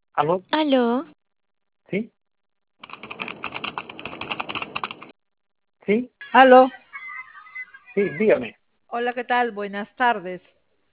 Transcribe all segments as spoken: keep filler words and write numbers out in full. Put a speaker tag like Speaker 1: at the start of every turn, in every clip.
Speaker 1: ¿Aló?
Speaker 2: Aló,
Speaker 1: ¿Sí? ¿Sí?
Speaker 3: Aló,
Speaker 1: Sí, dígame.
Speaker 3: hola, ¿qué tal? Buenas tardes.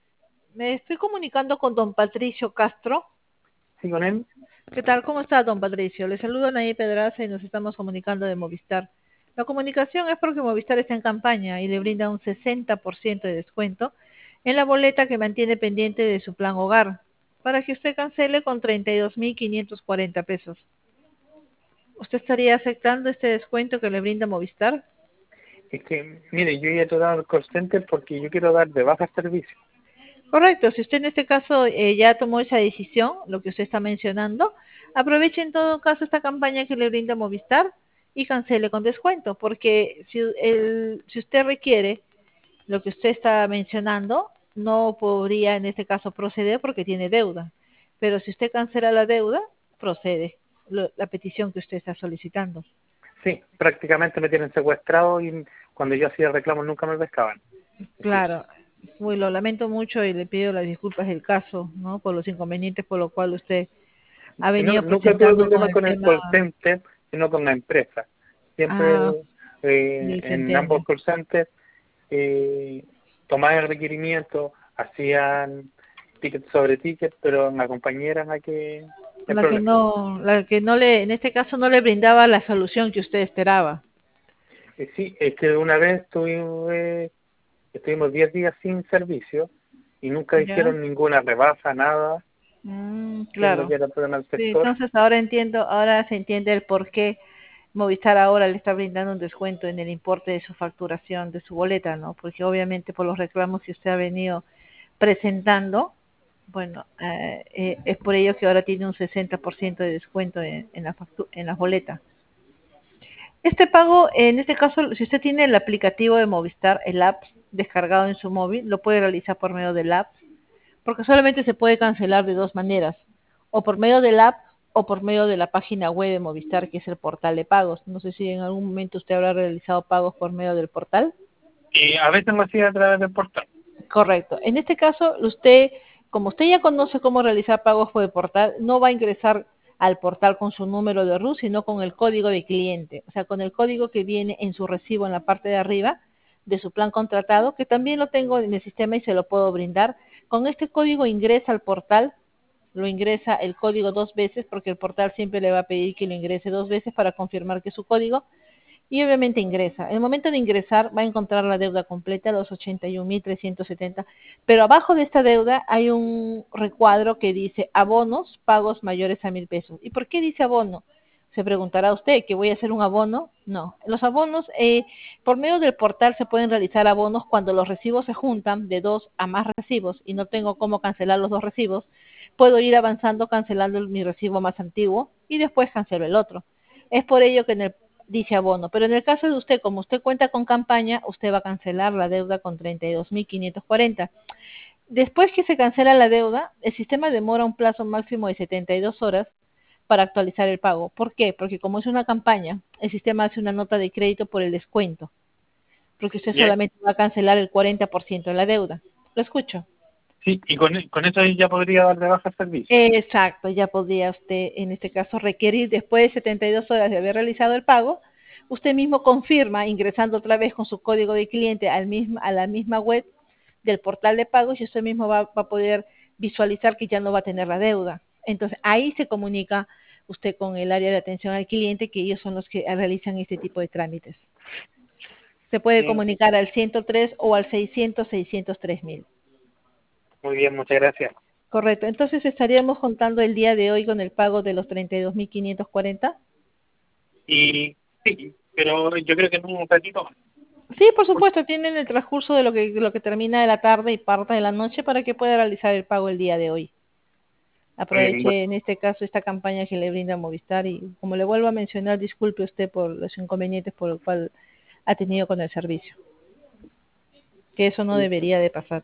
Speaker 3: Me estoy comunicando con don Patricio Castro.
Speaker 1: ¿Sí con él?
Speaker 3: ¿Qué tal? ¿Cómo está, don Patricio? Le saluda Nayib Pedraza y nos estamos comunicando de Movistar. La comunicación es porque Movistar está en campaña y le brinda un sesenta por ciento de descuento en la boleta que mantiene pendiente de su plan hogar, para que usted cancele con treinta y dos mil quinientos cuarenta pesos. ¿Usted estaría aceptando este descuento que le brinda Movistar?
Speaker 1: Es que, mire, yo ya he tratado el call center porque yo quiero dar de baja servicio.
Speaker 3: Correcto, si usted en este caso eh, ya tomó esa decisión, lo que usted está mencionando, aproveche en todo caso esta campaña que le brinda Movistar y cancele con descuento, porque si, el, si usted requiere lo que usted está mencionando, no podría en este caso proceder porque tiene deuda, pero si usted cancela la deuda, procede lo- la petición que usted está solicitando.
Speaker 1: Sí, prácticamente me tienen secuestrado y cuando yo hacía reclamos nunca me pescaban. Sí.
Speaker 3: Claro, muy lo lamento mucho y le pido las disculpas del caso, ¿no? Por los inconvenientes por lo cual usted ha
Speaker 1: Y no,
Speaker 3: venido
Speaker 1: nunca tuve
Speaker 3: presentando con
Speaker 1: problemas
Speaker 3: el
Speaker 1: con el
Speaker 3: tema.
Speaker 1: call center, sino con la empresa.
Speaker 3: Ah,
Speaker 1: Siempre eh,
Speaker 3: sí, se
Speaker 1: en ambos
Speaker 3: entiende.
Speaker 1: call centers eh, tomaban el requerimiento, hacían ticket sobre ticket, pero la compañera es la que el
Speaker 3: La que
Speaker 1: problema.
Speaker 3: no, la que no le, en este caso no le brindaba la solución que usted esperaba.
Speaker 1: Eh, sí, es que una vez tuve estuvimos diez días sin servicio y nunca
Speaker 3: ¿Ya?
Speaker 1: hicieron ninguna rebaja, nada,
Speaker 3: Mm,
Speaker 1: siendo
Speaker 3: claro.
Speaker 1: que era problema del
Speaker 3: Sí,
Speaker 1: sector.
Speaker 3: entonces ahora entiendo, ahora se entiende el por qué Movistar ahora le está brindando un descuento en el importe de su facturación, de su boleta, ¿no? Porque obviamente por los reclamos que usted ha venido presentando, bueno, eh, eh, es por ello que ahora tiene un sesenta por ciento de descuento en, en la factu- en las boletas. Este pago, en este caso, si usted tiene el aplicativo de Movistar, el app descargado en su móvil, lo puede realizar por medio del app, porque solamente se puede cancelar de dos maneras, o por medio del app o por medio de la página web de Movistar, que es el portal de pagos. No sé si en algún momento usted habrá realizado pagos por medio del portal.
Speaker 1: Y a veces lo hacía a través del portal.
Speaker 3: Correcto. En este caso, usted, como usted ya conoce cómo realizar pagos por el portal, no va a ingresar al portal con su número de R U, sino con el código de cliente, o sea, con el código que viene en su recibo en la parte de arriba de su plan contratado, que también lo tengo en el sistema y se lo puedo brindar. Con este código ingresa al portal, lo ingresa el código dos veces, porque el portal siempre le va a pedir que lo ingrese dos veces para confirmar que es su código, y obviamente ingresa. En el momento de ingresar va a encontrar la deuda completa, los ochenta y un mil trescientos setenta, pero abajo de esta deuda hay un recuadro que dice abonos, pagos mayores a mil pesos. ¿Y por qué dice abono? Se preguntará usted, ¿que voy a hacer un abono? No. Los abonos, eh, por medio del portal se pueden realizar abonos cuando los recibos se juntan de dos a más recibos y no tengo cómo cancelar los dos recibos. Puedo ir avanzando cancelando mi recibo más antiguo y después cancelo el otro. Es por ello que en el dice abono, pero en el caso de usted, como usted cuenta con campaña, usted va a cancelar la deuda con treinta y dos mil quinientos cuarenta. Después que se cancela la deuda, el sistema demora un plazo máximo de setenta y dos horas para actualizar el pago. ¿Por qué? Porque como es una campaña, el sistema hace una nota de crédito por el descuento, porque usted
Speaker 1: Bien.
Speaker 3: solamente va a cancelar el cuarenta por ciento de la deuda. Lo escucho.
Speaker 1: Sí, y con, con eso ya podría dar de baja el servicio.
Speaker 3: Exacto, ya podría usted en este caso requerir después de setenta y dos horas de haber realizado el pago, usted mismo confirma ingresando otra vez con su código de cliente al mismo, a la misma web del portal de pagos y usted mismo va, va a poder visualizar que ya no va a tener la deuda. Entonces ahí se comunica usted con el área de atención al cliente, que ellos son los que realizan este tipo de trámites. Se puede
Speaker 1: Sí,
Speaker 3: comunicar al ciento tres o al seiscientos, seiscientos tres mil.
Speaker 1: muy bien, muchas gracias.
Speaker 3: Correcto. Entonces estaríamos contando el día de hoy con el pago de los treinta y dos mil quinientos cuarenta.
Speaker 1: Y sí, pero yo creo que en un ratito más.
Speaker 3: Sí, por supuesto, tienen el transcurso de lo que de lo que termina de la tarde y parte de la noche para que pueda realizar el pago el día de hoy.
Speaker 1: Muy bien, bueno,
Speaker 3: Aproveche en este caso esta campaña que le brinda Movistar y como le vuelvo a mencionar, disculpe usted por los inconvenientes por el cual ha tenido con el servicio, que eso no debería de pasar.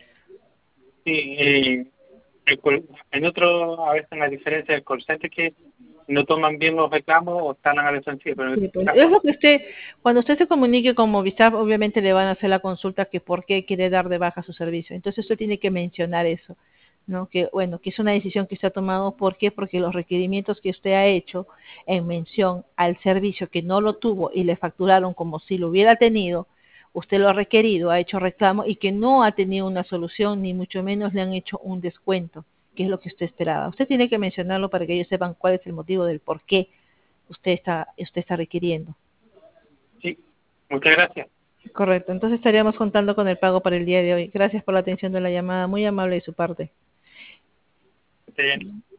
Speaker 1: sí, eh, el call- en otro, a veces la diferencia del call center es que no toman bien los reclamos o están a la defensiva, pero en
Speaker 3: Sí,
Speaker 1: este
Speaker 3: pues,
Speaker 1: caso
Speaker 3: es lo
Speaker 1: no.
Speaker 3: que usted, cuando usted se comunique con Movistar, obviamente le van a hacer la consulta que por qué quiere dar de baja su servicio. Entonces usted tiene que mencionar eso. ¿no? Que bueno, que es una decisión que usted ha tomado. ¿Por qué? Porque los requerimientos que usted ha hecho en mención al servicio que no lo tuvo y le facturaron como si lo hubiera tenido, usted lo ha requerido, ha hecho reclamo y que no ha tenido una solución, ni mucho menos le han hecho un descuento, que es lo que usted esperaba. Usted tiene que mencionarlo para que ellos sepan cuál es el motivo del por qué usted está, usted está requiriendo.
Speaker 1: Sí, muchas gracias.
Speaker 3: Correcto, entonces estaríamos contando con el pago para el día de hoy. Gracias por la atención de la llamada, muy amable de su parte.
Speaker 1: Que esté bien.